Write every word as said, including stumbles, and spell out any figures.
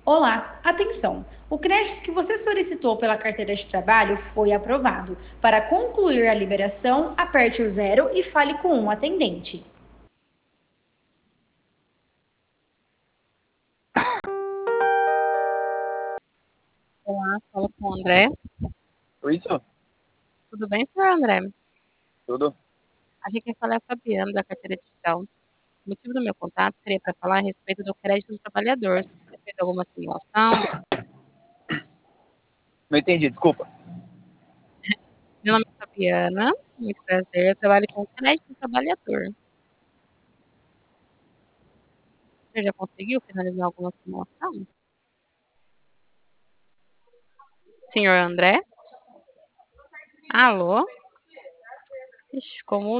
Olá, atenção! O crédito que você solicitou pela carteira de trabalho foi aprovado. Para concluir a liberação, aperte o zero e fale com um atendente. Olá, fala com o André. Oi, isso? Tudo bem, senhor André? Tudo? Aqui quem fala é a Fabiana, da carteira digital. O motivo do meu contato seria para falar a respeito do crédito do trabalhador. Você fez alguma simulação? Não entendi, desculpa. Meu nome é Fabiana, muito prazer. Eu trabalho com crédito do trabalhador. Você já conseguiu finalizar alguma simulação? Senhor André? Alô? Ixi, como